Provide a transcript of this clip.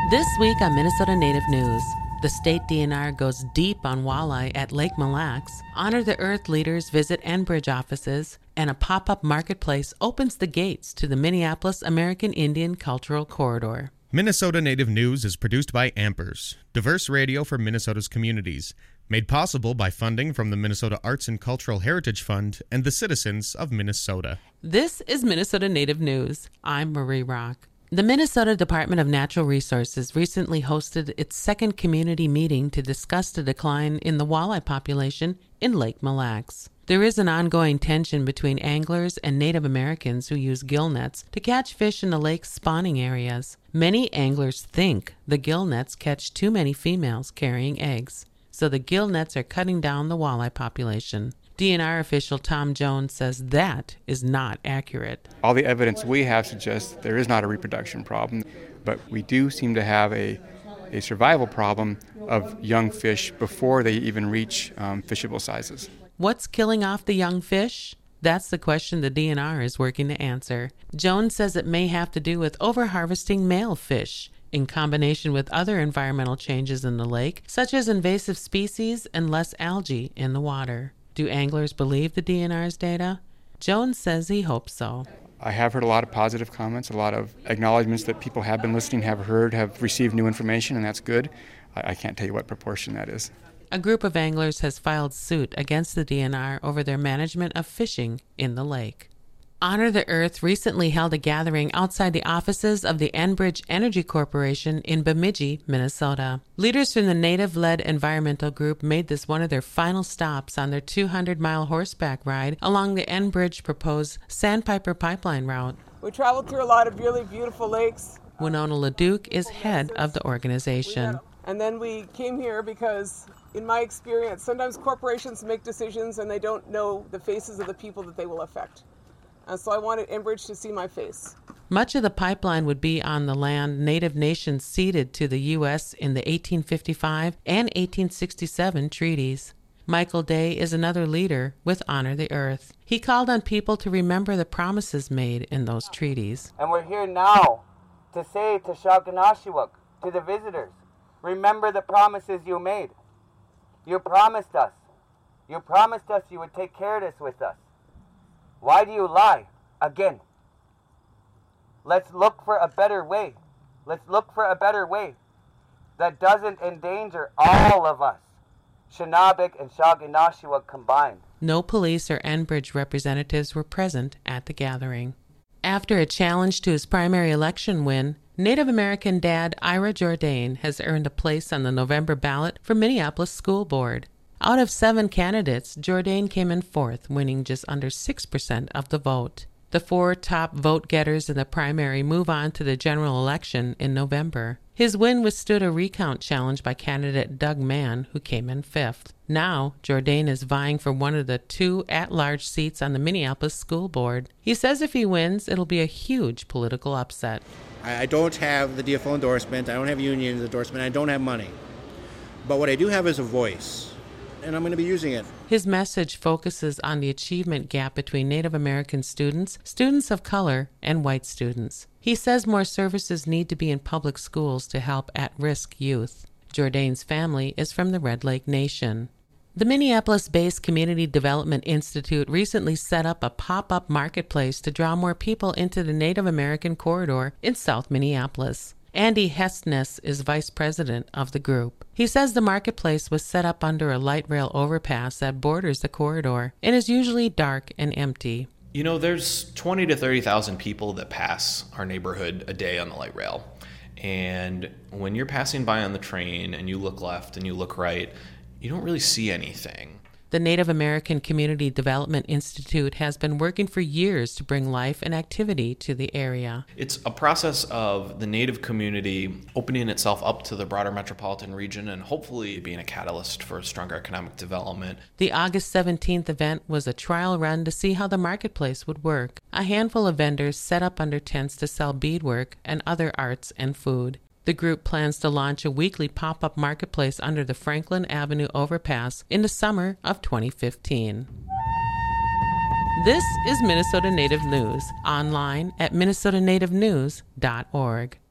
This week on Minnesota Native News, the state DNR goes deep on walleye at Lake Mille Lacs, Honor the Earth leaders visit Enbridge offices, and a pop-up marketplace opens the gates to the Minneapolis American Indian Cultural Corridor. Minnesota Native News is produced by Ampers, diverse radio for Minnesota's communities, made possible by funding from the Minnesota Arts and Cultural Heritage Fund and the citizens of Minnesota. This is Minnesota Native News. I'm Marie Rock. The Minnesota Department of Natural Resources recently hosted its second community meeting to discuss the decline in the walleye population in Lake Mille Lacs. There is an ongoing tension between anglers and Native Americans who use gill nets to catch fish in the lake's spawning areas. Many anglers think the gill nets catch too many females carrying eggs, so the gill nets are cutting down the walleye population. DNR official Tom Jones says that is not accurate. All the evidence we have suggests there is not a reproduction problem, but we do seem to have a survival problem of young fish before they even reach fishable sizes. What's killing off the young fish? That's the question the DNR is working to answer. Jones says it may have to do with overharvesting male fish, in combination with other environmental changes in the lake, such as invasive species and less algae in the water. Do anglers believe the DNR's data? Jones says he hopes so. I have heard a lot of positive comments, a lot of acknowledgments that people have been listening, have heard, have received new information, and that's good. I can't tell you what proportion that is. A group of anglers has filed suit against the DNR over their management of fishing in the lake. Honor the Earth recently held a gathering outside the offices of the Enbridge Energy Corporation in Bemidji, Minnesota. Leaders from the Native-led environmental group made this one of their final stops on their 200-mile horseback ride along the Enbridge proposed Sandpiper Pipeline route. We traveled through a lot of really beautiful lakes. Winona LeDuc is head of the organization. And then we came here because, in my experience, sometimes corporations make decisions and they don't know the faces of the people that they will affect. And so I wanted Enbridge to see my face. Much of the pipeline would be on the land Native nations ceded to the U.S. in the 1855 and 1867 treaties. Michael Day is another leader with Honor the Earth. He called on people to remember the promises made in those treaties. And we're here now to say to Shaganashiwak, to the visitors, remember the promises you made. You promised us. You promised us you would take care of this with us. Why do you lie again? Let's look for a better way. Let's look for a better way that doesn't endanger all of us, Shinabik and Shaganashiwak combined. No police or Enbridge representatives were present at the gathering. After a challenge to his primary election win, Native American dad Ira Jourdain has earned a place on the November ballot for Minneapolis School Board. Out of 7 candidates, Jourdain came in fourth, winning just under 6% of the vote. The 4 top vote-getters in the primary move on to the general election in November. His win withstood a recount challenge by candidate Doug Mann, who came in 5th. Now, Jourdain is vying for one of the 2 at-large seats on the Minneapolis School Board. He says if he wins, it'll be a huge political upset. I don't have the DFO endorsement, I don't have union endorsement, I don't have money. But what I do have is a voice, and I'm going to be using it. His message focuses on the achievement gap between Native American students, students of color, and white students. He says more services need to be in public schools to help at-risk youth. Jourdain's family is from the Red Lake Nation. The Minneapolis-based Community Development Institute recently set up a pop-up marketplace to draw more people into the Native American corridor in South Minneapolis. Andy Hestness is vice president of the group. He says the marketplace was set up under a light rail overpass that borders the corridor and is usually dark and empty. You know, there's 20 to 30,000 people that pass our neighborhood a day on the light rail. And when you're passing by on the train and you look left and you look right, you don't really see anything. The Native American Community Development Institute has been working for years to bring life and activity to the area. It's a process of the Native community opening itself up to the broader metropolitan region and hopefully being a catalyst for stronger economic development. The August 17th event was a trial run to see how the marketplace would work. A handful of vendors set up under tents to sell beadwork and other arts and food. The group plans to launch a weekly pop-up marketplace under the Franklin Avenue overpass in the summer of 2015. This is Minnesota Native News, online at minnesotanativenews.org.